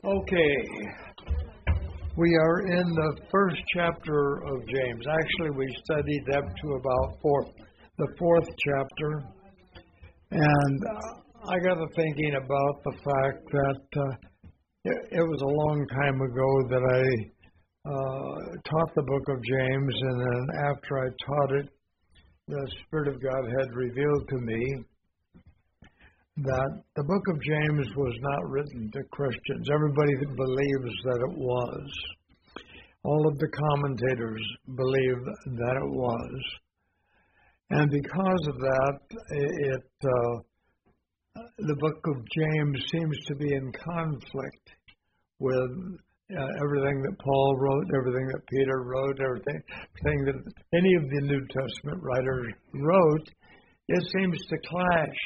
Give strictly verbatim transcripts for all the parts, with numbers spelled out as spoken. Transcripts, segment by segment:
Okay, we are in the first chapter of James. Actually, we studied up to about fourth, the fourth chapter, and uh, I got to thinking about the fact that uh, it, it was a long time ago that I uh, taught the book of James, and then after I taught it, the Spirit of God had revealed to me that the book of James was not written to Christians. Everybody believes that it was. All of the commentators believe that it was. And because of that, it uh, the book of James seems to be in conflict with uh, everything that Paul wrote, everything that Peter wrote, everything, everything that any of the New Testament writers wrote. It seems to clash.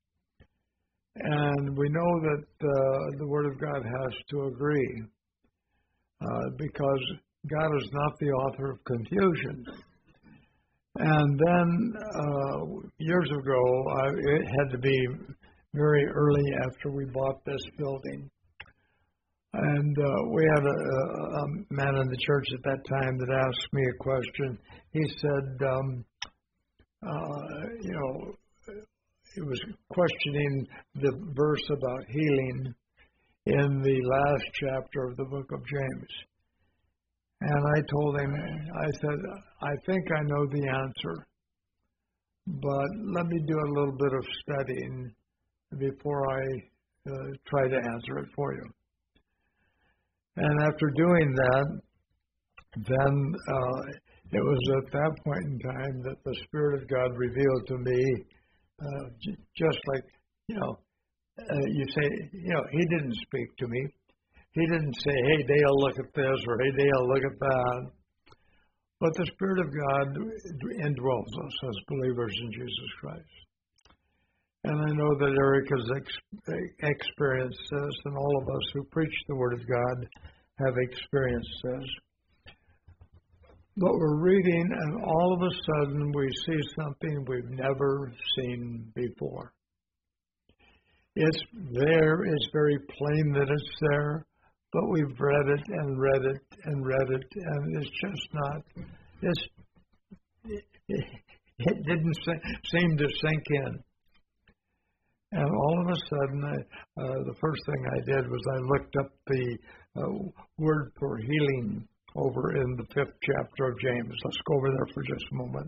And we know that uh, the Word of God has to agree uh, because God is not the author of confusion. And then uh, years ago, I, it had to be very early after we bought this building. And uh, we had a, a man in the church at that time that asked me a question. He said, um, uh, you know, he was questioning the verse about healing in the last chapter of the book of James. And I told him, I said, I think I know the answer, but let me do a little bit of studying before I uh, try to answer it for you. And after doing that, then uh, it was at that point in time that the Spirit of God revealed to me, Uh, j- just like, you know, uh, you say, you know, he didn't speak to me. He didn't say, hey, Dale, look at this, or hey, Dale, look at that. But the Spirit of God indwells us as believers in Jesus Christ. And I know that Eric has ex- experienced this, and all of us who preach the Word of God have experienced this. But we're reading, and all of a sudden we see something we've never seen before. It's there, it's very plain that it's there, but we've read it and read it and read it, and it's just not, it's, it, it didn't seem to sink in. And all of a sudden, I, uh, the first thing I did was I looked up the uh, word for healing over in the fifth chapter of James. Let's go over there for just a moment.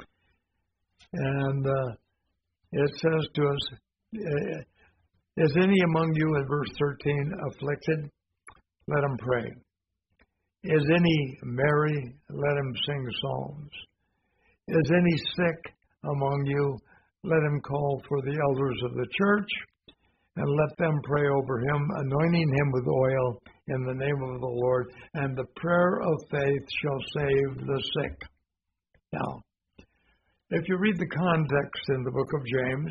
And uh, it says to us, is any among you, in verse thirteen, afflicted? Let him pray. Is any merry? Let him sing psalms. Is any sick among you? Let him call for the elders of the church, and let them pray over him, anointing him with oil in the name of the Lord, and the prayer of faith shall save the sick. Now, if you read the context in the book of James,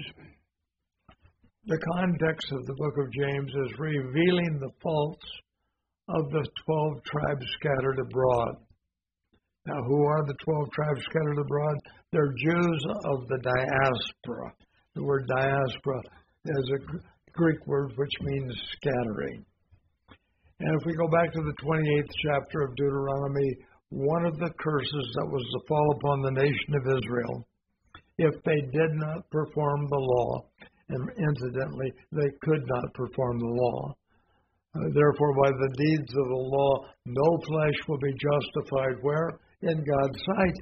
the context of the book of James is revealing the faults of the twelve tribes scattered abroad. Now, who are the twelve tribes scattered abroad? They're Jews of the diaspora. The word diaspora is a Greek word which means scattering. And if we go back to the twenty-eighth chapter of Deuteronomy, one of the curses that was to fall upon the nation of Israel, if they did not perform the law, and incidentally, they could not perform the law. Uh, therefore, by the deeds of the law, no flesh will be justified where? In God's sight.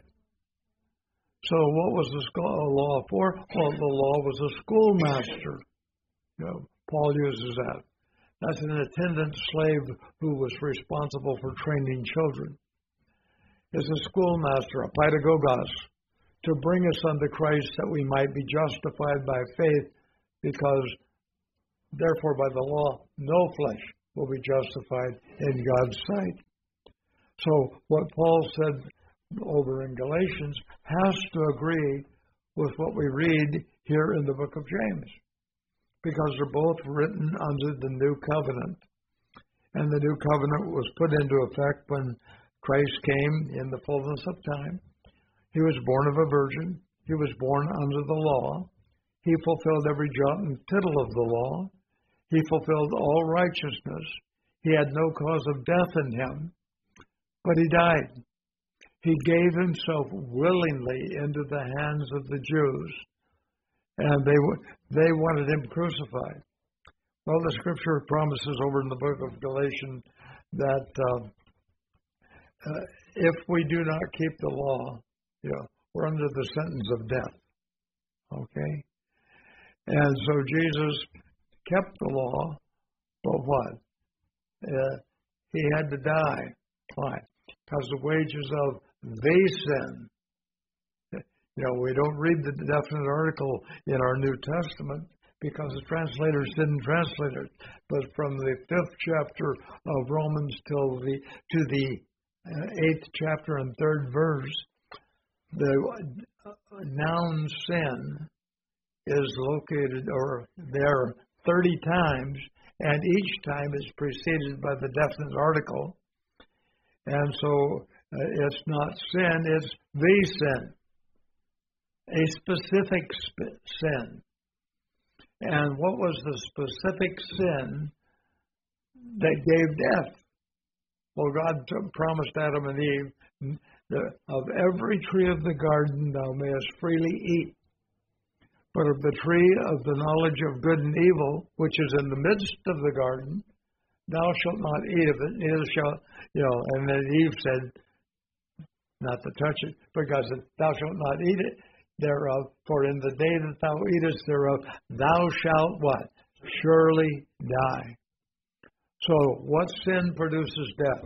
So what was the law for? Well, the law was a schoolmaster. You know, Paul uses that. That's an attendant slave who was responsible for training children. It's a schoolmaster, a pedagogos, to bring us unto Christ that we might be justified by faith, because therefore by the law no flesh will be justified in God's sight. So what Paul said over in Galatians has to agree with what we read here in the book of James, because they're both written under the new covenant. And the new covenant was put into effect when Christ came in the fullness of time. He was born of a virgin. He was born under the law. He fulfilled every jot and tittle of the law. He fulfilled all righteousness. He had no cause of death in him, but he died. He gave himself willingly into the hands of the Jews, and they they wanted him crucified. Well, the scripture promises over in the book of Galatians that uh, uh, if we do not keep the law, you know, we're under the sentence of death. Okay? And so Jesus kept the law, but what? Uh, he had to die. Why? Because the wages of the sin. You know, we don't read the definite article in our New Testament because the translators didn't translate it. But from the fifth chapter of Romans till the to the uh, eighth chapter and third verse, the noun sin is located or there thirty times, and each time is preceded by the definite article. And so uh, it's not sin, it's the sin, a specific sp- sin. And what was the specific sin that gave death? Well, God t- promised Adam and Eve, that of every tree of the garden thou mayest freely eat, but of the tree of the knowledge of good and evil, which is in the midst of the garden, thou shalt not eat of it, neither shalt, you know, and then Eve said, not to touch it, because thou shalt not eat it thereof, for in the day that thou eatest thereof, thou shalt what? Surely die. So what sin produces death?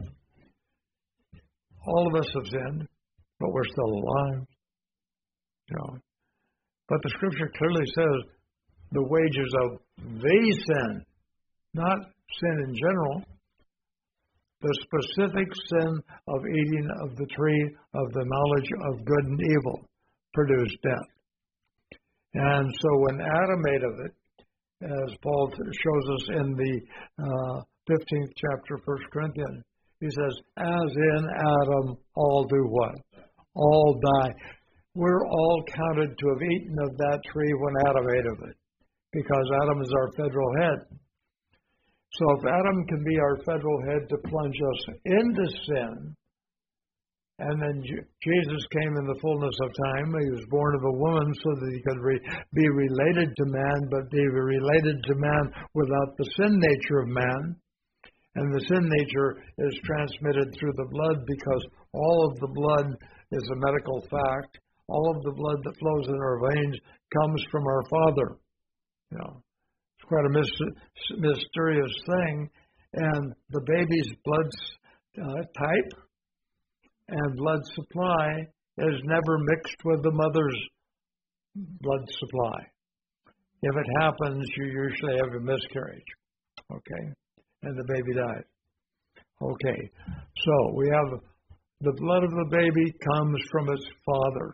All of us have sinned, but we're still alive. You know. But the scripture clearly says the wages of the sin, not sin in general, the specific sin of eating of the tree of the knowledge of good and evil produced death. And so when Adam ate of it, as Paul shows us in the uh, fifteenth chapter, First Corinthians, he says, as in Adam all do what? All die. We're all counted to have eaten of that tree when Adam ate of it, because Adam is our federal head. So if Adam can be our federal head to plunge us into sin, and then Jesus came in the fullness of time, he was born of a woman so that he could re- be related to man, but be related to man without the sin nature of man. And the sin nature is transmitted through the blood, because all of the blood is a medical fact. All of the blood that flows in our veins comes from our Father. You know, it's quite a myst- mysterious thing. And the baby's blood uh, type and blood supply is never mixed with the mother's blood supply. If it happens, you usually have a miscarriage. Okay? And the baby dies. Okay. So we have the blood of the baby comes from its father.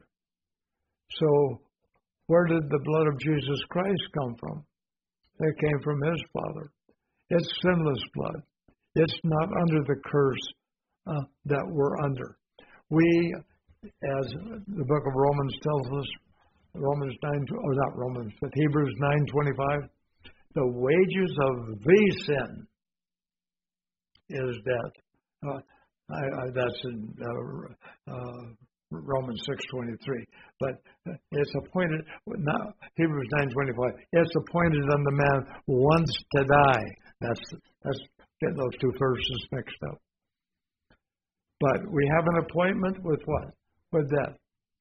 So where did the blood of Jesus Christ come from? It came from his Father. It's sinless blood. It's not under the curse uh, that we're under. We, as the book of Romans tells us, Romans nine, or not Romans, but Hebrews nine twenty-five, the wages of the sin is death. Uh, I, I, that's in uh, uh, Romans six twenty-three. But it's appointed, not Hebrews nine twenty-five, it's appointed on the man once to die. That's, that's getting those two verses mixed up. But we have an appointment with what? With death.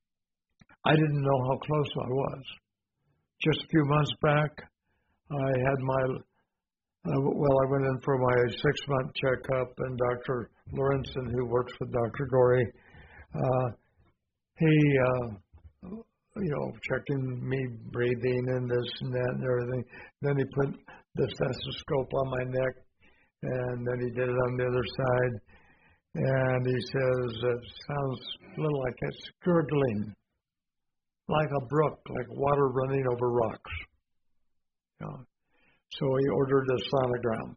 I didn't know how close I was. Just a few months back, I had my, uh, well, I went in for my six-month checkup, and Doctor Lorenzen, who works with Doctor Gorey, uh, he, uh, you know, checking me breathing and this and that and everything. Then he put the stethoscope on my neck, and then he did it on the other side. And he says, it sounds a little like it's gurgling, like a brook, like water running over rocks. You know. So he ordered a sonogram.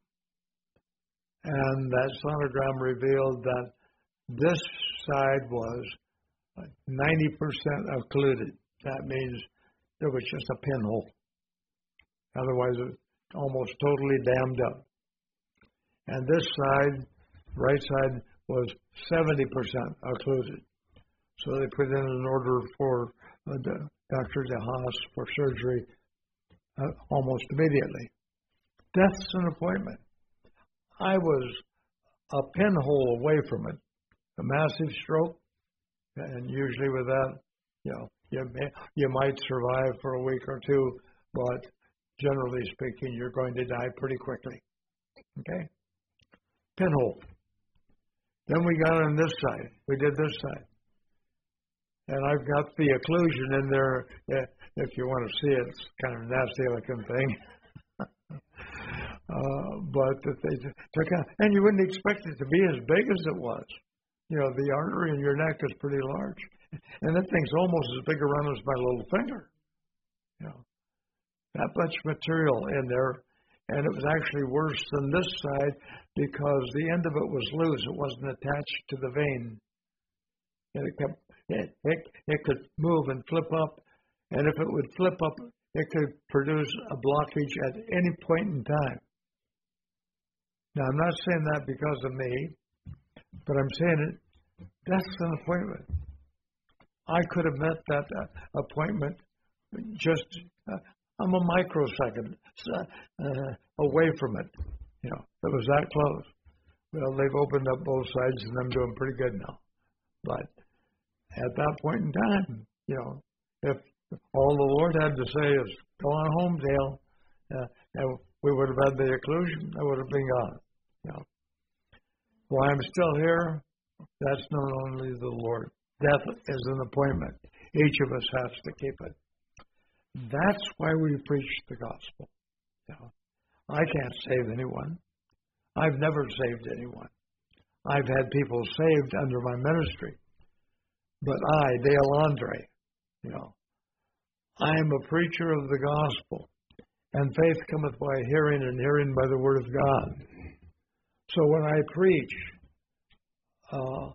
And that sonogram revealed that this side was ninety percent occluded. That means there was just a pinhole. Otherwise, it was almost totally dammed up. and this side, right side, was seventy percent occluded. So they put in an order for uh, Doctor DeHaas for surgery uh, almost immediately. Death's an appointment. I was a pinhole away from it. A massive stroke, and usually with that, you know, you may, you might survive for a week or two, but generally speaking, you're going to die pretty quickly. Okay? Pinhole. Then we got on this side. We did this side. And I've got the occlusion in there. If you want to see it, it's kind of a nasty looking thing. uh, but that they took out. And you wouldn't expect it to be as big as it was. You know, the artery in your neck is pretty large. And that thing's almost as big around as my little finger. You know, that much material in there. And it was actually worse than this side because the end of it was loose. It wasn't attached to the vein. And it kept, it, it, it could move and flip up. And if it would flip up, it could produce a blockage at any point in time. Now, I'm not saying that because of me, but I'm saying it, that's an appointment. I could have met that uh, appointment just, uh, I'm a microsecond uh, away from it. You know, it was that close. Well, they've opened up both sides, and I'm doing pretty good now. But at that point in time, you know, if all the Lord had to say is, go on home, Dale, uh, and we would have had the occlusion, I would have been gone. You know. Why I'm still here, that's not only the Lord. Death is an appointment. Each of us has to keep it. That's why we preach the gospel. You know, I can't save anyone. I've never saved anyone. I've had people saved under my ministry. But I, Dale Andre, you know, I am a preacher of the gospel. And faith cometh by hearing, and hearing by the word of God. So when I preach, uh,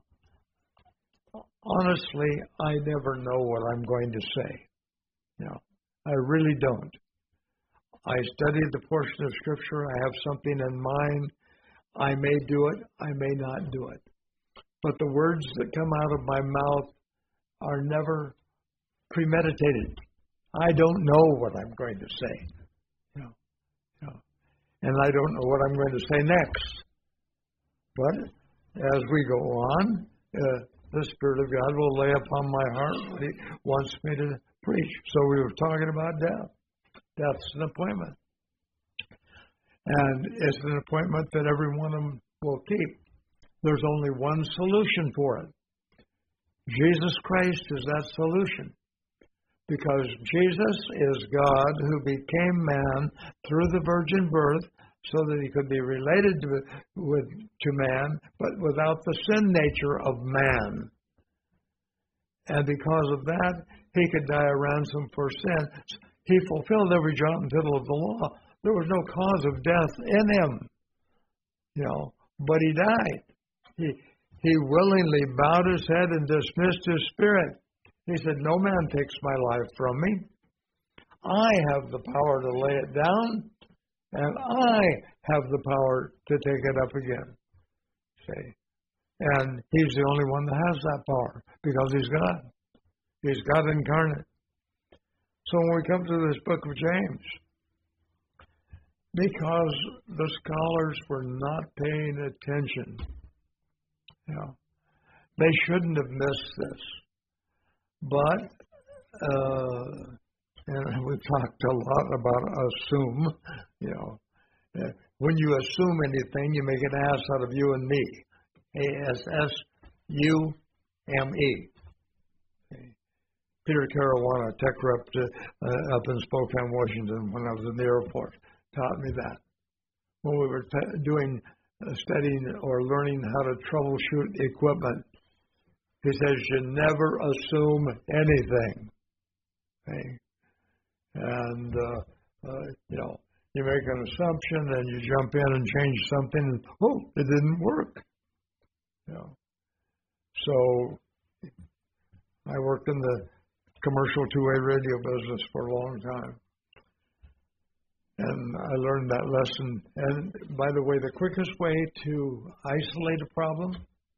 honestly, I never know what I'm going to say. You know, I really don't. I studied the portion of Scripture. I have something in mind. I may do it. I may not do it. But the words that come out of my mouth are never premeditated. I don't know what I'm going to say. You know, you know, and I don't know what I'm going to say next. But as we go on, uh, the Spirit of God will lay upon my heart what He wants me to preach. So we were talking about death. Death's an appointment. And it's an appointment that every one of them will keep. There's only one solution for it. Jesus Christ is that solution. Because Jesus is God who became man through the virgin birth so that He could be related to, with, to man, but without the sin nature of man. And because of that, He could die a ransom for sin. He fulfilled every jot and tittle of the law. There was no cause of death in Him, you know, but He died. He, he willingly bowed His head and dismissed His spirit. He said, no man takes my life from me. I have the power to lay it down, and I have the power to take it up again. See? And He's the only one that has that power, because He's God. He's God incarnate. So when we come to this book of James, because the scholars were not paying attention, you know, they shouldn't have missed this. But, uh, and we've talked a lot about assume, you know. Uh, when you assume anything, you make an ass out of you and me. A S S U M E. Okay. Peter Caruana, tech rep to, uh, up in Spokane, Washington, when I was in the airport, taught me that. When we were t- doing, uh, studying or learning how to troubleshoot equipment, he says you never assume anything. Okay? And, uh, uh, you know, you make an assumption and you jump in and change something, and, oh, it didn't work. You know. So I worked in the commercial two-way radio business for a long time. And I learned that lesson. And by the way, the quickest way to isolate a problem,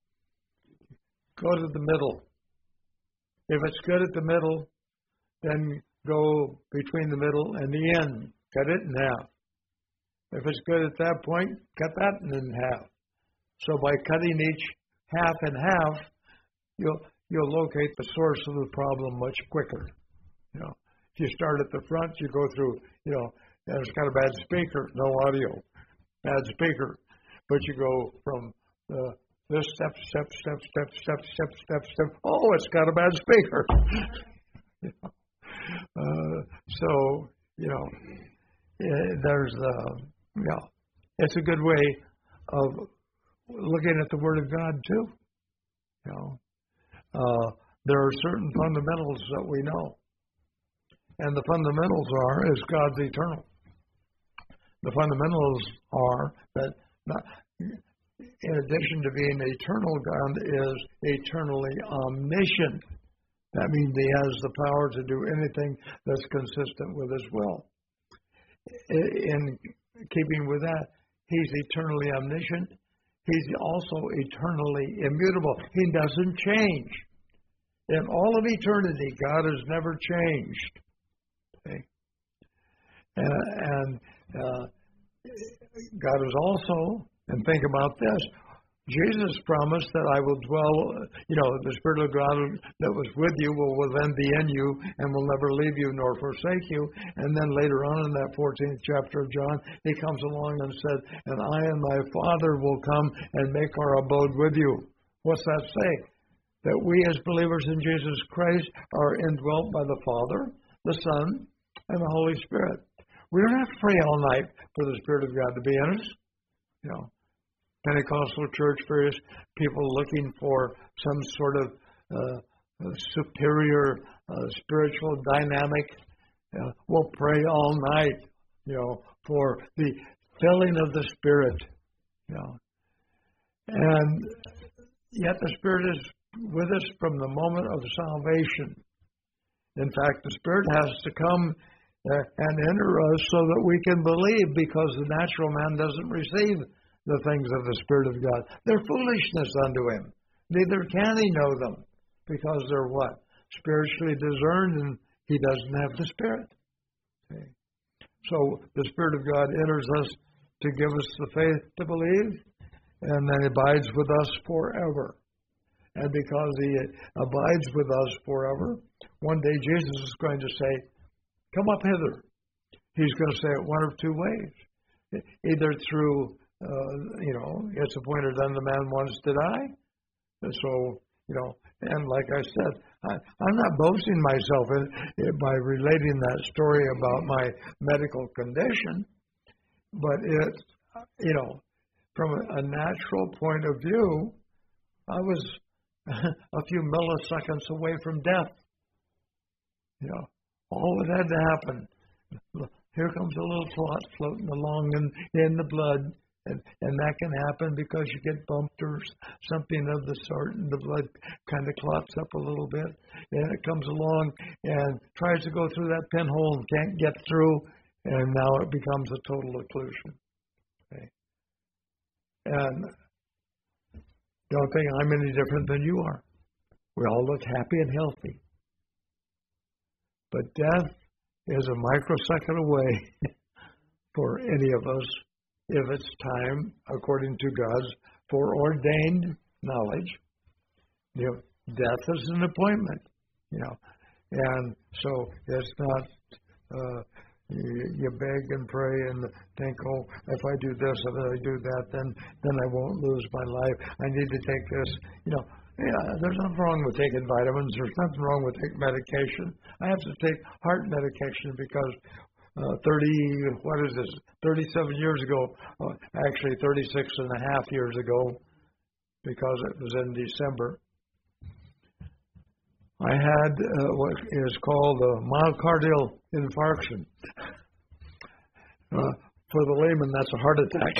go to the middle. If it's good at the middle, then go between the middle and the end. Cut it in half. If it's good at that point, cut that in half. So by cutting each half in half, you'll you'll locate the source of the problem much quicker. You know, if you start at the front, you go through, you know, and it's got a bad speaker, no audio, bad speaker. But you go from uh, this step, step, step, step, step, step, step, step. Oh, it's got a bad speaker. you know? uh, so, you know, there's, uh, you know, it's a good way of looking at the Word of God too. You know, uh, there are certain fundamentals that we know, and the fundamentals are is God's eternal. The fundamentals are that, not, in addition to being eternal, God is eternally omniscient. That means He has the power to do anything that's consistent with His will. In keeping with that, He's eternally omniscient. He's also eternally immutable. He doesn't change. In all of eternity, God has never changed. Okay? And, and uh, God is also, and think about this, Jesus promised that I will dwell, you know, the Spirit of God that was with you will, will then be in you and will never leave you nor forsake you. And then later on in that fourteenth chapter of John, He comes along and said, and I and my Father will come and make our abode with you. What's that say? That we as believers in Jesus Christ are indwelt by the Father, the Son, and the Holy Spirit. We don't have to pray all night for the Spirit of God to be in us. You know, Pentecostal church, various people looking for some sort of uh, superior uh, spiritual dynamic. Uh, we'll pray all night, you know, for the filling of the Spirit. You know, and yet the Spirit is with us from the moment of salvation. In fact, the Spirit has to come uh, and enter us so that we can believe, because the natural man doesn't receive the things of the Spirit of God. They're foolishness unto him. Neither can he know them, because they're what? Spiritually discerned, and he doesn't have the Spirit. Okay. So the Spirit of God enters us to give us the faith to believe, and then abides with us forever. And because he abides with us forever, one day Jesus is going to say, come up hither. He's going to say it one of two ways. Either through Uh, you know, it's appointed unto the man once to die. And so, you know, and like I said, I, I'm not boasting myself in, in, by relating that story about my medical condition, but it, you know, from a, a natural point of view, I was a few milliseconds away from death. You know, all that had to happen. Here comes a little clot floating along in, in the blood. And, and that can happen because you get bumped or something of the sort, and the blood kind of clots up a little bit. And it comes along and tries to go through that pinhole and can't get through, and now it becomes a total occlusion. Okay. And don't think I'm any different than you are. We all look happy and healthy. But death is a microsecond away for any of us, if it's time, according to God's foreordained knowledge. You know, death is an appointment, you know. And so it's not, uh, you, you beg and pray and think, oh, if I do this, if I do that, then, then I won't lose my life. I need to take this. You know, yeah, there's nothing wrong with taking vitamins. There's nothing wrong with taking medication. I have to take heart medication because Uh, thirty, what is this, thirty-seven years ago, uh, actually thirty-six and a half years ago, because it was in December, I had uh, what is called a myocardial infarction. Uh, for the layman, that's a heart attack.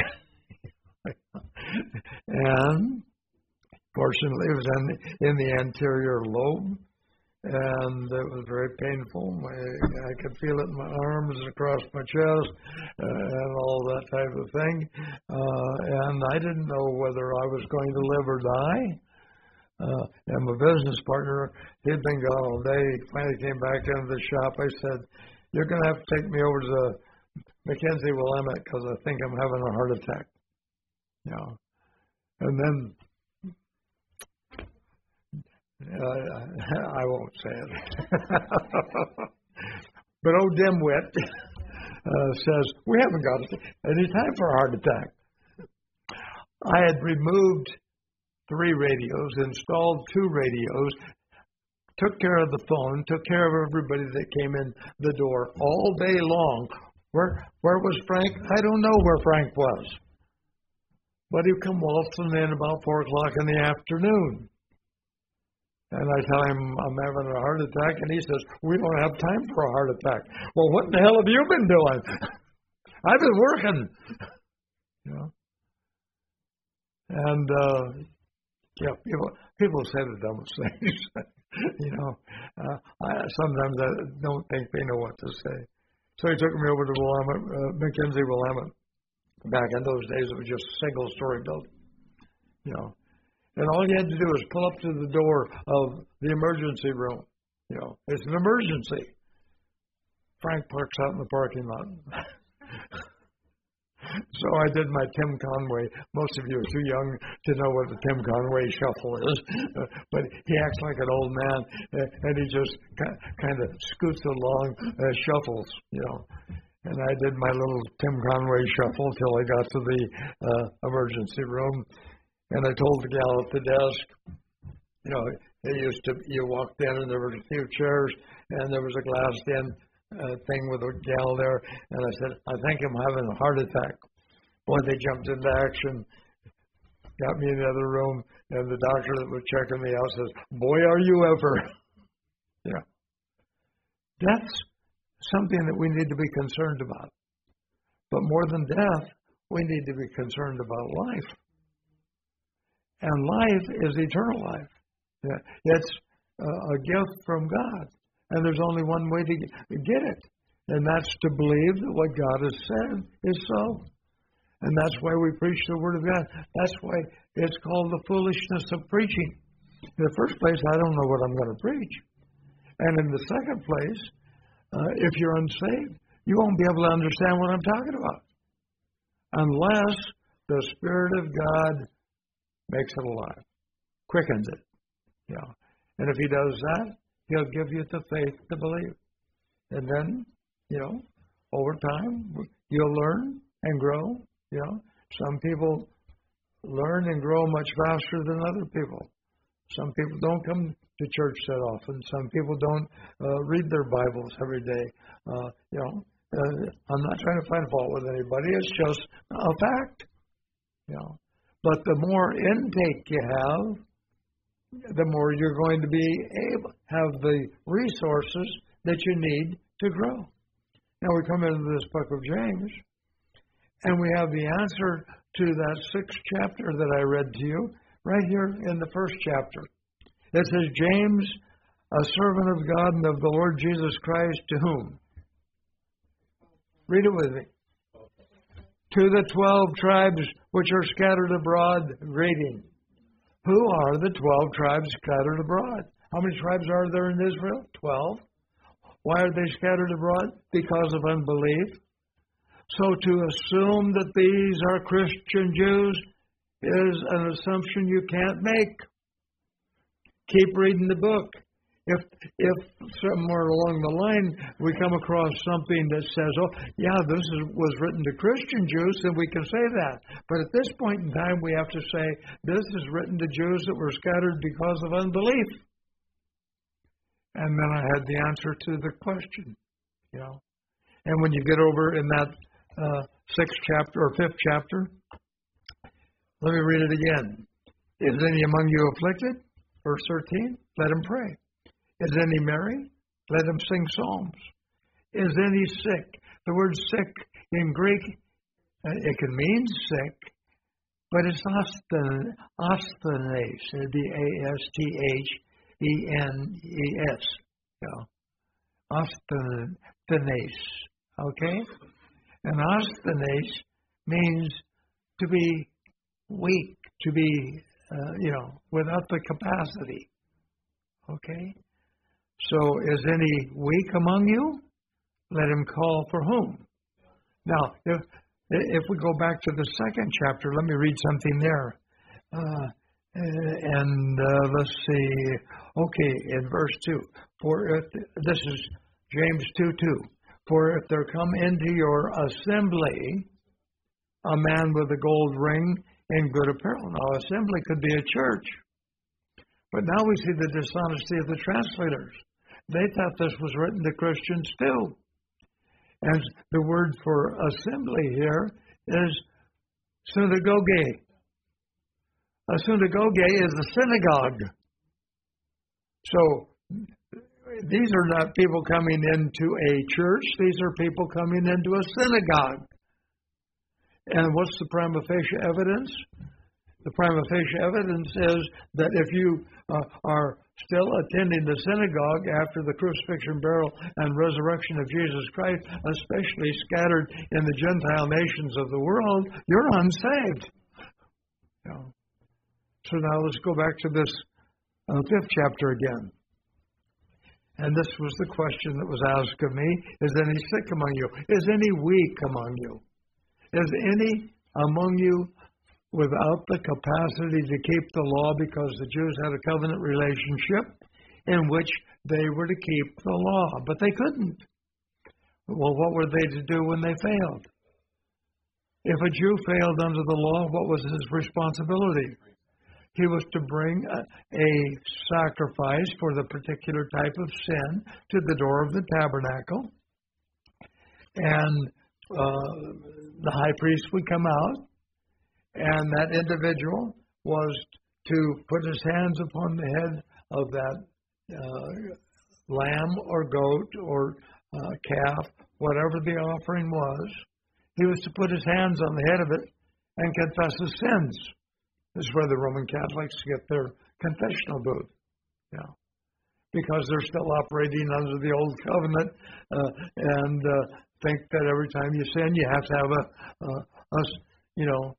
And fortunately, it was in, in the anterior lobe, and it was very painful. My, I could feel it in my arms, across my chest, uh, and all that type of thing. Uh, and I didn't know whether I was going to live or die. Uh, and my business partner, he'd been gone all day. He finally came back into the shop. I said, "You're going to have to take me over to the Mackenzie Willamette because I think I'm having a heart attack." You know, and then uh, I won't say it. But old dimwit uh, says, "We haven't got any time for a heart attack." I had removed three radios, installed two radios, took care of the phone, took care of everybody that came in the door all day long. Where where was Frank? I don't know where Frank was. But he'd come waltzing in about four o'clock in the afternoon. And I tell him I'm having a heart attack, and he says, "We don't have time for a heart attack." Well, what in the hell have you been doing? I've been working. You know? And, uh, yeah, people, people say the dumbest things. You know, uh, I, sometimes I don't think they know what to say. So he took me over to Willamette, uh, Mackenzie Willamette. Back in those days, it was just a single-story building. You know, and all you had to do was pull up to the door of the emergency room. You know, it's an emergency. Frank parks out in the parking lot. So I did my Tim Conway. Most of you are too young to know what the Tim Conway shuffle is, uh, but he acts like an old man, uh, and he just kind of scoots along, uh, shuffles, you know. And I did my little Tim Conway shuffle till I got to the uh, emergency room, and I told the gal at the desk, you know, they used to, you walked in and there were a few chairs, and there was a glassed-in Uh, thing with a gal there, and I said, "I think I'm having a heart attack." Boy, they jumped into action, got me in the other room, and the doctor that was checking me out says, "Boy, are you ever." Yeah. That's something that we need to be concerned about. But more than death, we need to be concerned about life. And life is eternal life. Yeah. It's uh, a gift from God. And there's only one way to get it, and that's to believe that what God has said is so. And that's why we preach the Word of God. That's why it's called the foolishness of preaching. In the first place, I don't know what I'm going to preach. And in the second place, uh, if you're unsaved, you won't be able to understand what I'm talking about unless the Spirit of God makes it alive, quickens it. You know. And if He does that, He'll give you the faith to believe. And then, you know, over time, you'll learn and grow. You know, some people learn and grow much faster than other people. Some people don't come to church that often. Some people don't uh, read their Bibles every day. Uh, you know, uh, I'm not trying to find fault with anybody. It's just a fact. You know, but the more intake you have, the more you're going to be able have the resources that you need to grow. Now we come into this book of James, and we have the answer to that sixth chapter that I read to you right here in the first chapter. It says, "James, a servant of God and of the Lord Jesus Christ, to whom?" Read it with me. "To the twelve tribes which are scattered abroad, greeting." Who are the twelve tribes scattered abroad? How many tribes are there in Israel? Twelve. Why are they scattered abroad? Because of unbelief. So to assume that these are Christian Jews is an assumption you can't make. Keep reading the book. If if somewhere along the line we come across something that says, "Oh, yeah, this is, was written to Christian Jews," then we can say that. But at this point in time, we have to say, this is written to Jews that were scattered because of unbelief. And then I had the answer to the question, you know. And when you get over in that uh, sixth chapter or fifth chapter, let me read it again. "Is any among you afflicted?" Verse thirteen, "Let him pray. Is any merry? Let him sing psalms. Is any sick?" The word sick in Greek, it can mean sick, but it's asthenes, B A S T H E N E S. Yeah. Asthenes. Okay? And asthenes means to be weak, to be, uh, you know, without the capacity. Okay? So, is any weak among you? Let him call for whom? Now, if if we go back to the second chapter, let me read something there. Uh, and uh, let's see. Okay, in verse two. For if, this is James two two. For if there come into your assembly a man with a gold ring and good apparel. Now, assembly could be a church. But now we see the dishonesty of the translators. They thought this was written to Christians too. And the word for assembly here is synagoge. A synagogue is a synagogue. So these are not people coming into a church. These are people coming into a synagogue. And what's the prima facie evidence? The prima facie evidence is that if you uh, are still attending the synagogue after the crucifixion, burial, and resurrection of Jesus Christ, especially scattered in the Gentile nations of the world, you're unsaved. You know. So now let's go back to this uh, fifth chapter again. And this was the question that was asked of me. Is any sick among you? Is any weak among you? Is any among you without the capacity to keep the law, because the Jews had a covenant relationship in which they were to keep the law, but they couldn't. Well, what were they to do when they failed? If a Jew failed under the law, what was his responsibility? He was to bring a, a sacrifice for the particular type of sin to the door of the tabernacle, and uh, the high priest would come out, and that individual was to put his hands upon the head of that uh, lamb or goat or uh, calf, whatever the offering was. He was to put his hands on the head of it and confess his sins. This is where the Roman Catholics get their confessional booth. Yeah. Because they're still operating under the old covenant uh, and uh, think that every time you sin, you have to have a, uh, a you know,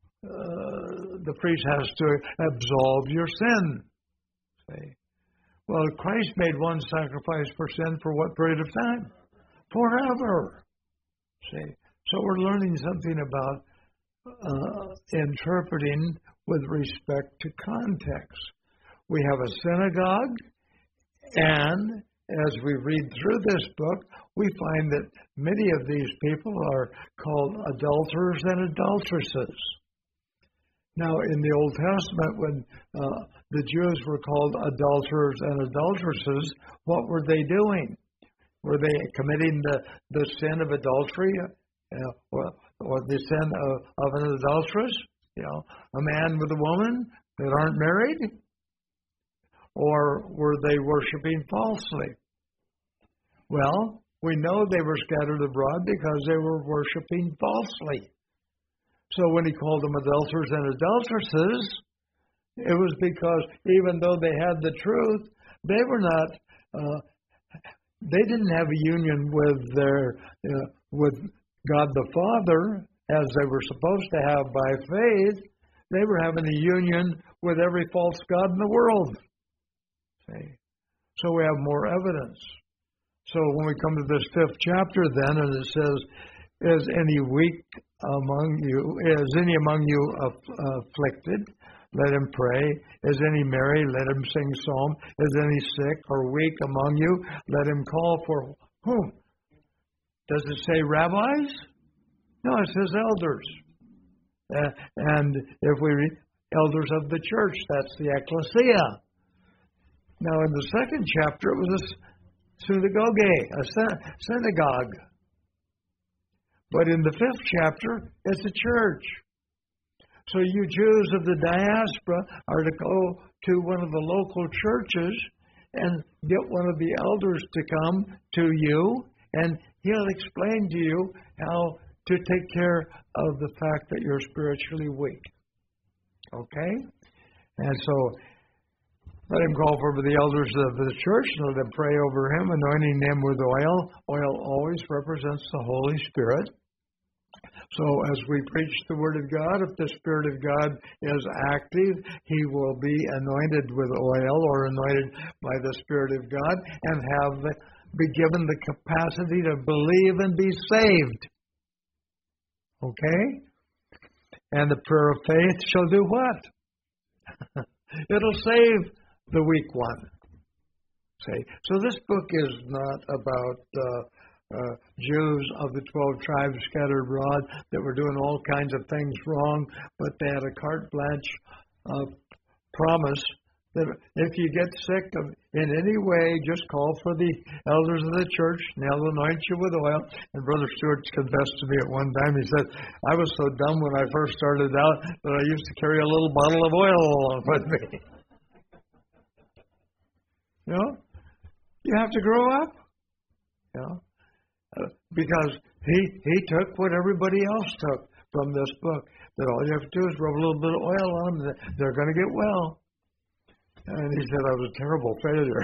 Uh, the priest has to absolve your sin. See? Well, Christ made one sacrifice for sin for what period of time? Forever. See? So we're learning something about uh, interpreting with respect to context. We have a synagogue, and as we read through this book, we find that many of these people are called adulterers and adulteresses. Now, in the Old Testament, when uh, the Jews were called adulterers and adulteresses, what were they doing? Were they committing the, the sin of adultery uh, or, or the sin of, of an adulteress? You know, a man with a woman that aren't married? Or were they worshiping falsely? Well, we know they were scattered abroad because they were worshiping falsely. So when he called them adulterers and adulteresses, it was because even though they had the truth, they were not, uh, they didn't have a union with their, uh, with God the Father as they were supposed to have by faith. They were having a union with every false god in the world. See? So we have more evidence. So when we come to this fifth chapter then, and it says, is any weak among you, is any among you aff- afflicted? Let him pray. Is any merry? Let him sing psalm. Is any sick or weak among you? Let him call for whom? Does it say rabbis? No, it says elders. Uh, and if we read elders of the church, that's the ecclesia. Now in the second chapter, it was a synagogue, a synagogue. But in the fifth chapter, it's a church. So you Jews of the diaspora are to go to one of the local churches and get one of the elders to come to you, and he'll explain to you how to take care of the fact that you're spiritually weak. Okay? And so Let him call for the elders of the church, and let them pray over him, anointing them with oil. Oil always represents the Holy Spirit. So as we preach the Word of God, if the Spirit of God is active, He will be anointed with oil or anointed by the Spirit of God and have be given the capacity to believe and be saved. Okay? And the prayer of faith shall do what? It'll save the weak one. Say, so this book is not about uh, uh, Jews of the twelve tribes scattered abroad that were doing all kinds of things wrong, but they had a carte blanche uh, promise that if you get sick of, in any way, just call for the elders of the church, and they'll anoint you with oil. And Brother Stewart confessed to me at one time, he said, I was so dumb when I first started out that I used to carry a little bottle of oil along with me. You know, you have to grow up, you know, uh, because he he took what everybody else took from this book, that all you have to do is rub a little bit of oil on them, they're going to get well. And he said I was a terrible failure.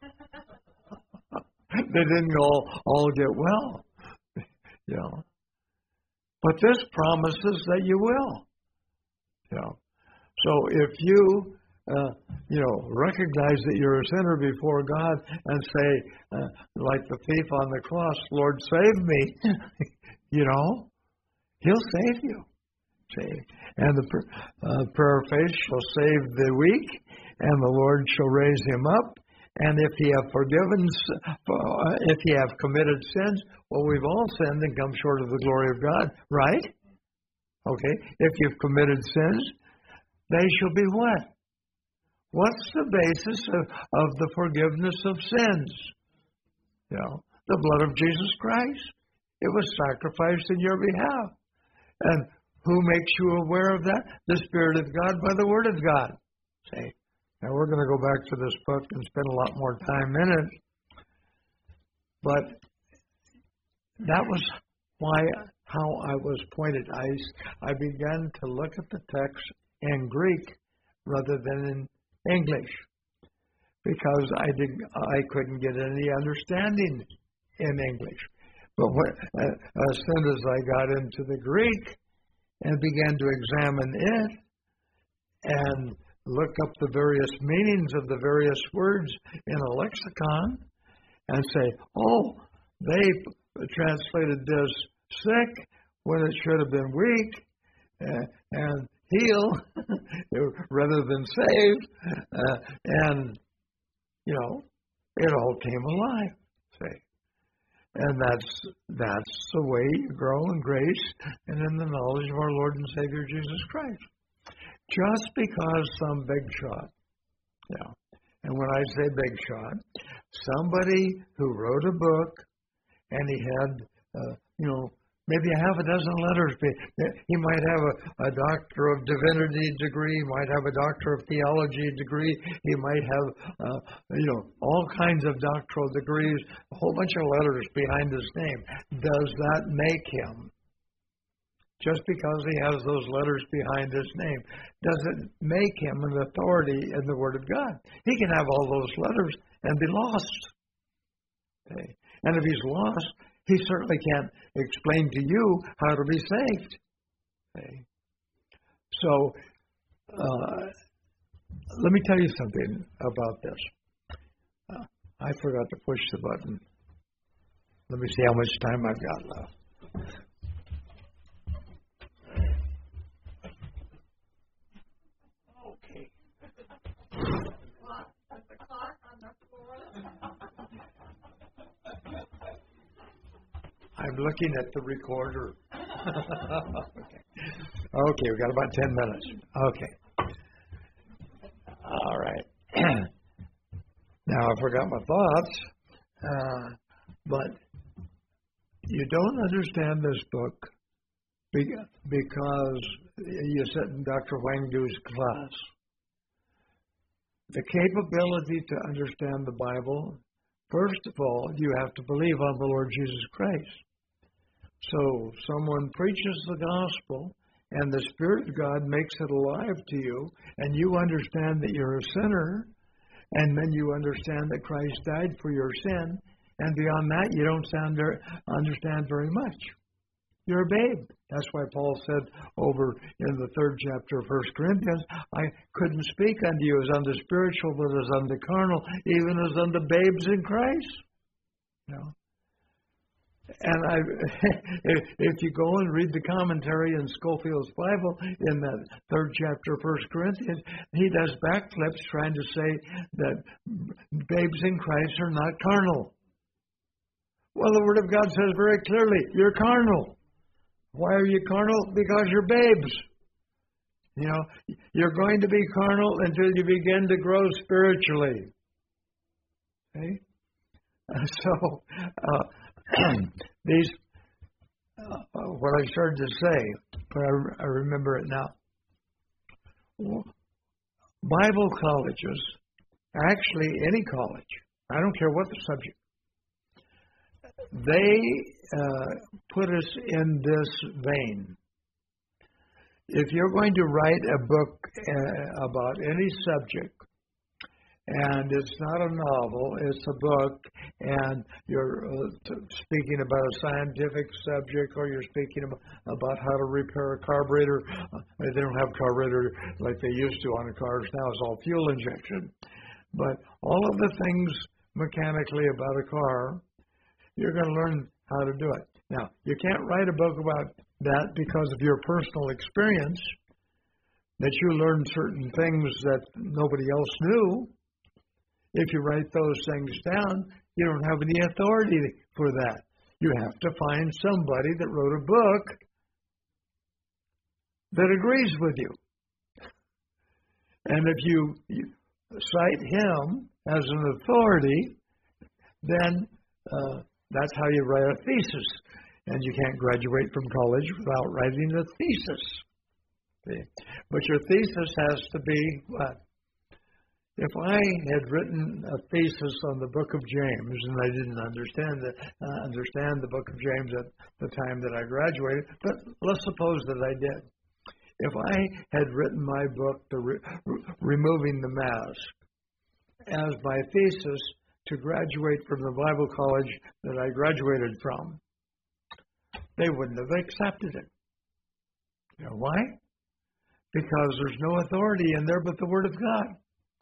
They didn't all, all get well, you know. But this promises that you will, you know. So if you Uh, you know, recognize that you're a sinner before God and say, uh, like the thief on the cross, Lord, save me. You know, He'll save you. See? And the uh, prayer of faith shall save the weak, and the Lord shall raise him up. And if he have forgiven, uh, if he have committed sins, well, we've all sinned and come short of the glory of God, right? Okay. If you've committed sins, they shall be what? What's the basis of, of the forgiveness of sins? You know, the blood of Jesus Christ. It was sacrificed in your behalf. And who makes you aware of that? The Spirit of God by the Word of God. See? Now we're going to go back to this book and spend a lot more time in it. But that was why, how I was pointed. I, I began to look at the text in Greek rather than in English, because I didn't, I couldn't get any understanding in English. But when, uh, as soon as I got into the Greek and began to examine it and look up the various meanings of the various words in a lexicon and say, oh, they translated this sick when it should have been weak, uh, and heal rather than save, uh, and you know, it all came alive. See, and that's that's the way you grow in grace and in the knowledge of our Lord and Savior Jesus Christ. Just because some big shot, yeah, and when I say big shot, somebody who wrote a book and he had, uh, you know. Maybe a half a dozen letters. He might have a, a doctor of divinity degree. He might have a doctor of theology degree. He might have, uh, you know, all kinds of doctoral degrees. A whole bunch of letters behind his name. Does that make him? Just because he has those letters behind his name, does it make him an authority in the Word of God? He can have all those letters and be lost. Okay. And if he's lost, he certainly can't explain to you how to be saved. Okay. So, uh, let me tell you something about this. Uh, I forgot to push the button. Let me see how much time I've got left. Okay. The clock on the floor. I'm looking at the recorder. Okay. Okay, we've got about ten minutes. Okay. All right. Now I forgot my thoughts, uh, but you don't understand this book because you sit in Doctor Wang Du's class. The capability to understand the Bible, first of all, you have to believe on the Lord Jesus Christ. So someone preaches the gospel, and the Spirit of God makes it alive to you, and you understand that you're a sinner, and then you understand that Christ died for your sin, and beyond that, you don't sound very, understand very much. You're a babe. That's why Paul said over in the third chapter of First Corinthians, I couldn't speak unto you as unto spiritual, but as unto carnal, even as unto babes in Christ. You know? And I, if you go and read the commentary in Scofield's Bible in that third chapter of First Corinthians, he does backflips trying to say that babes in Christ are not carnal. Well, the Word of God says very clearly, you're carnal. Why are you carnal? Because you're babes. You know, you're going to be carnal until you begin to grow spiritually. Okay? Uh, so, uh, these, uh, what I started to say, but I, I remember it now. Bible colleges, actually any college, I don't care what the subject, they uh, put us in this vein. If you're going to write a book uh, about any subject, and it's not a novel, it's a book, and you're uh, t- speaking about a scientific subject, or you're speaking about, about how to repair a carburetor. Uh, they don't have carburetor like they used to on the cars. Now it's all fuel injection. But all of the things mechanically about a car, you're going to learn how to do it. Now, you can't write a book about that because of your personal experience, that you learned certain things that nobody else knew. If you write those things down, you don't have any authority for that. You have to find somebody that wrote a book that agrees with you. And if you, you cite him as an authority, then uh, that's how you write a thesis. And you can't graduate from college without writing a thesis. See? But your thesis has to be what? If I had written a thesis on the book of James, and I didn't understand the, uh, understand the book of James at the time that I graduated, but let's suppose that I did. If I had written my book, the re- Removing the Mask, as my thesis to graduate from the Bible college that I graduated from, they wouldn't have accepted it. You know why? Because there's no authority in there but the Word of God.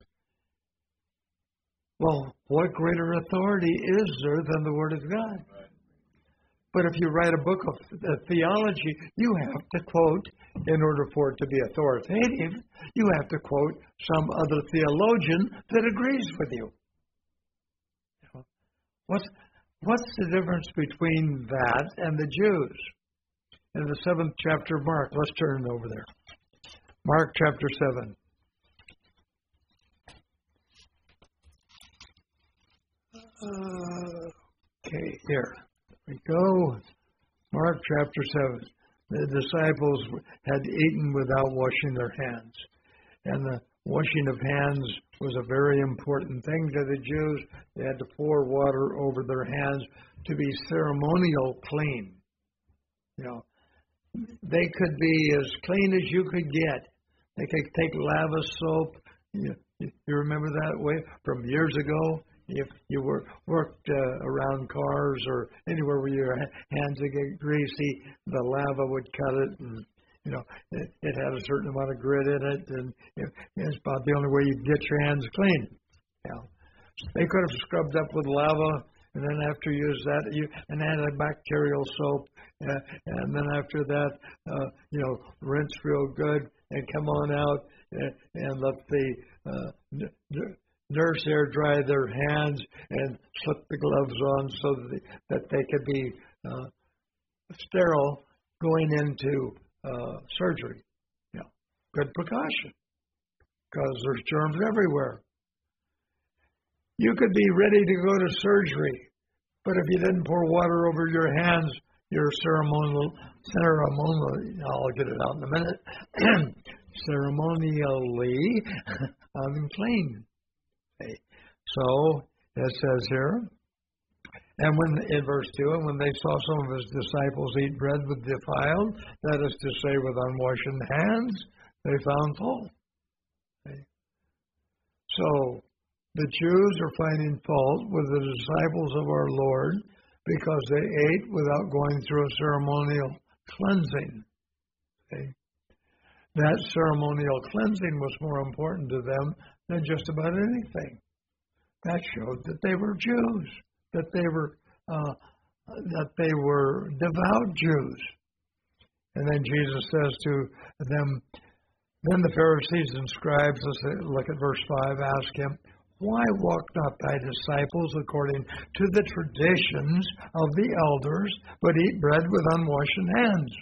Well, what greater authority is there than the Word of God? Right. But if you write a book of uh, theology, you have to quote, in order for it to be authoritative, you have to quote some other theologian that agrees with you. What's, what's the difference between that and the Jews? In the seventh chapter of Mark, let's turn over there. Mark chapter seven. Uh, okay, here we go. Mark chapter seven. The disciples had eaten without washing their hands. And the washing of hands was a very important thing to the Jews. They had to pour water over their hands to be ceremonial clean. You know, they could be as clean as you could get. They could take lava soap. You, you remember that way from years ago? If you were, worked uh, around cars or anywhere where your hands would get greasy, the lava would cut it, and you know it, it had a certain amount of grit in it, and it, it's about the only way you can get your hands clean. You know, they could have scrubbed up with lava, and then after you use that, you and antibacterial soap, uh, and then after that, uh, you know, rinse real good and come on out and, and let the uh, n- n- nurse air dry their hands and slip the gloves on so that they, that they could be uh, sterile going into uh, surgery. You know, good precaution because there's germs everywhere. You could be ready to go to surgery, but if you didn't pour water over your hands, you're ceremonial, ceremonially, I'll get it out in a minute, ceremonially unclean. So, it says here, and when in verse two, and when they saw some of his disciples eat bread with defiled, that is to say with unwashed hands, they found fault. Okay. So, The Jews are finding fault with the disciples of our Lord because they ate without going through a ceremonial cleansing. Okay? That ceremonial cleansing was more important to them than just about anything. That showed that they were Jews, that they were uh, that they were devout Jews. And then Jesus says to them, then the Pharisees and scribes, let's look at verse five, ask him, why walk not thy disciples according to the traditions of the elders, but eat bread with unwashed hands?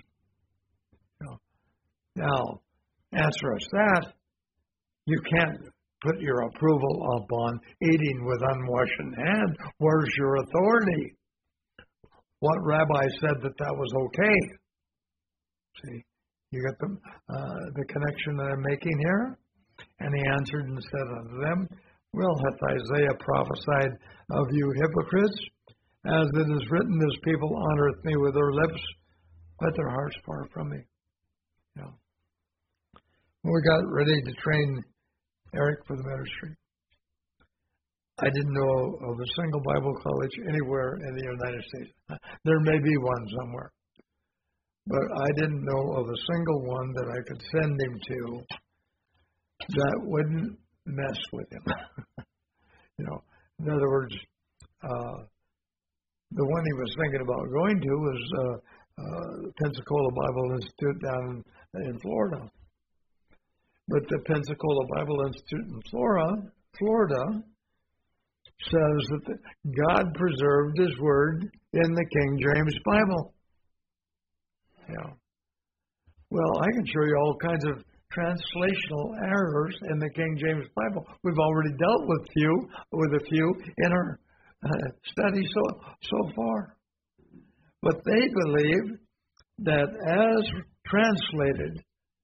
Now, answer us that. You can't put your approval upon eating with unwashed hands. Where's your authority? What rabbi said that that was okay? See, you got the, uh, the connection that I'm making here? And he answered and said unto them, well, hath Isaiah prophesied of you hypocrites? As it is written, this people honoreth me with their lips, but their hearts far from me. You know. When we got ready to train Eric for the ministry, I didn't know of a single Bible college anywhere in the United States. There may be one somewhere. But I didn't know of a single one that I could send him to that wouldn't mess with him. You know, in other words, uh, the one he was thinking about going to was uh, uh, Pensacola Bible Institute down in Florida. But the Pensacola Bible Institute in Florida, Florida says that God preserved His Word in the King James Bible. Yeah. Well, I can show you all kinds of translational errors in the King James Bible. We've already dealt with few, with a few in our uh, study so so far. But they believe that as translated,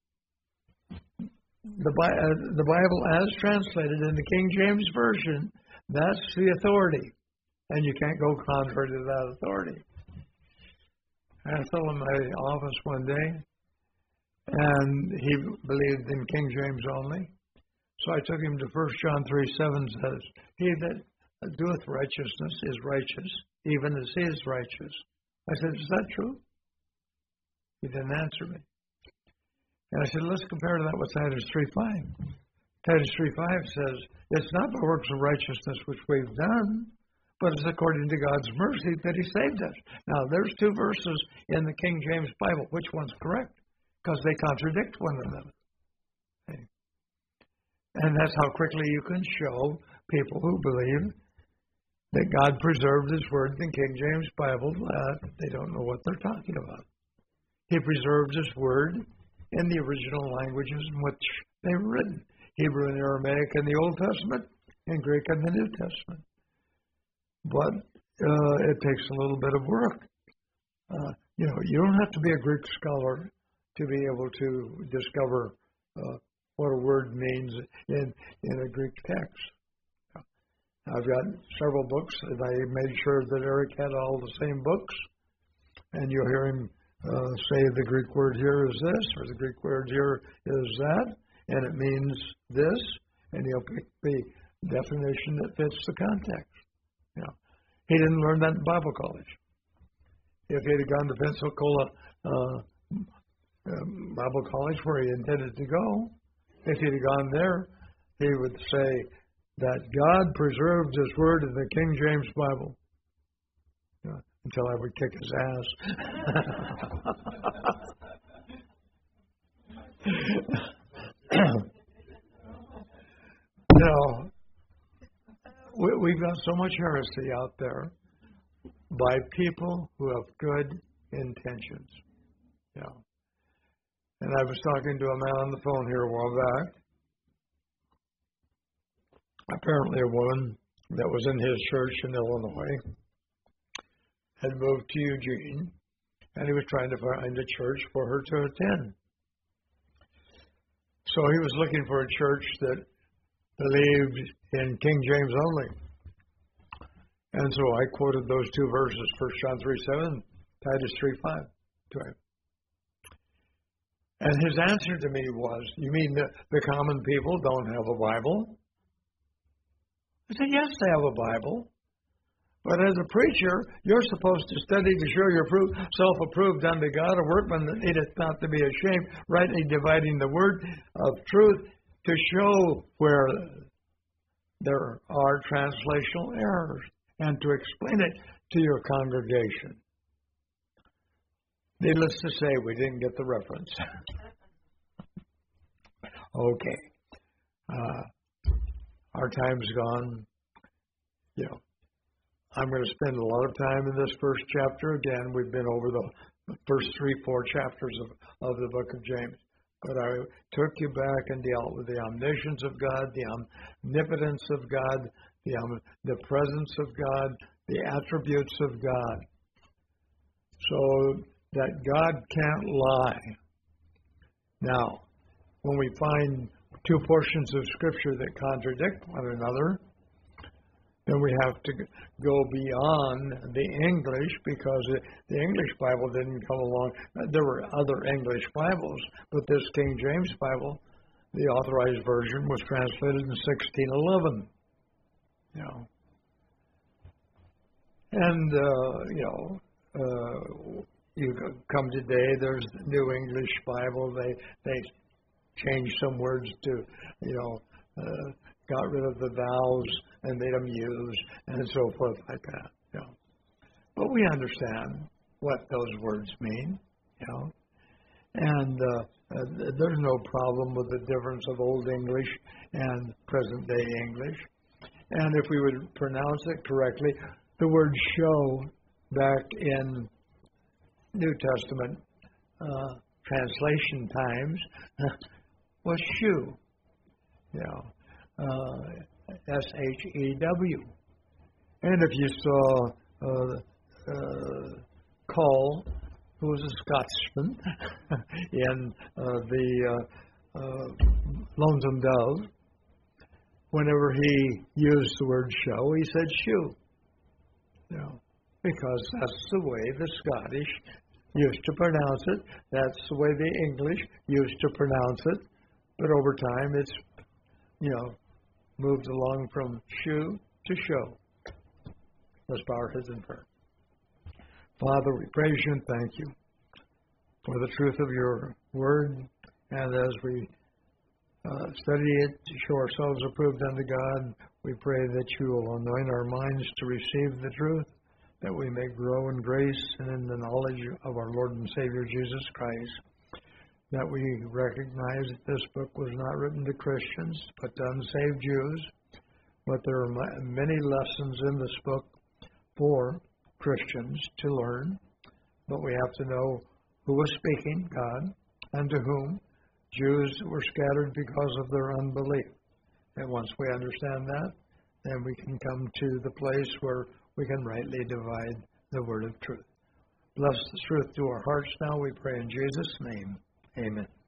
the, uh, the Bible as translated in the King James Version, that's the authority. And you can't go contrary to that authority. I fell in my office one day, and he believed in King James only. So I took him to First John three seven says, he that doeth righteousness is righteous, even as he is righteous. I said, is that true? He didn't answer me. And I said, let's compare that with Titus three five. Titus three five says, it's not by works of righteousness which we've done, but it's according to God's mercy that He saved us. Now, there's two verses in the King James Bible. Which one's correct? Because they contradict one another. Okay. And that's how quickly you can show people who believe that God preserved His Word in the King James Bible that they don't know what they're talking about. He preserved His Word in the original languages in which they were written. Hebrew and Aramaic in the Old Testament, and Greek in the New Testament. But uh, it takes a little bit of work. Uh, you know, you don't have to be a Greek scholar to be able to discover uh, what a word means in, in a Greek text. I've got several books, and I made sure that Eric had all the same books. And you'll hear him uh, say the Greek word here is this, or the Greek word here is that, and it means this, and he'll pick the definition that fits the context. You know, he didn't learn that in Bible college. If he had gone to Pensacola uh, um, Bible College where he intended to go, if he'd have gone there, he would say that God preserved His Word in the King James Bible. You know, until I would kick his ass. No. We, we've got so much heresy out there by people who have good intentions. Yeah. And I was talking to a man on the phone here a while back. Apparently a woman that was in his church in Illinois had moved to Eugene, and he was trying to find a church for her to attend. So he was looking for a church that believed in King James only. And so I quoted those two verses, First John three seven, Titus three five to him. And his answer to me was, you mean the, the common people don't have a Bible? I said, yes, they have a Bible. But as a preacher, you're supposed to study to show your fruit, self-approved unto God, a workman that needeth not to be ashamed, rightly dividing the word of truth, to show where there are translational errors and to explain it to your congregation. Needless to say, we didn't get the reference. Okay. Uh, our time's gone. You know, I'm going to spend a lot of time in this first chapter. Again, we've been over the first three, four chapters of, of the book of James. But I took you back and dealt with the omniscience of God, the omnipotence of God, the, um, the presence of God, the attributes of God. So that God can't lie. Now, when we find two portions of Scripture that contradict one another, then we have to go beyond the English, because the English Bible didn't come along. There were other English Bibles, but this King James Bible, the authorized version, was translated in sixteen eleven. You know, and uh, you know, uh, you come today. There's the New English Bible. They they changed some words to, you know. Uh, got rid of the vowels and made them use, and so forth like that. You know. But we understand what those words mean, you know. And uh, uh, there's no problem with the difference of Old English and present-day English. And if we would pronounce it correctly, the word show back in New Testament uh, translation times was shoe, you know. Uh, S H E W. And if you saw uh, uh, Cole, who was a Scotsman, in uh, the uh, uh, Lonesome Dove, whenever he used the word show, he said shoe. You know, because that's the way the Scottish used to pronounce it. That's the way the English used to pronounce it. But over time, it's, you know, moved along from shoe to show. Let's bow our heads in prayer. Father, we praise you and thank you for the truth of your word. And as we uh, study it to show ourselves approved unto God, we pray that you will anoint our minds to receive the truth, that we may grow in grace and in the knowledge of our Lord and Savior Jesus Christ. That we recognize that this book was not written to Christians, but to unsaved Jews. But there are many lessons in this book for Christians to learn. But we have to know who was speaking, God, and to whom. Jews were scattered because of their unbelief. And once we understand that, then we can come to the place where we can rightly divide the word of truth. Bless the truth to our hearts now, we pray in Jesus' name. Amen.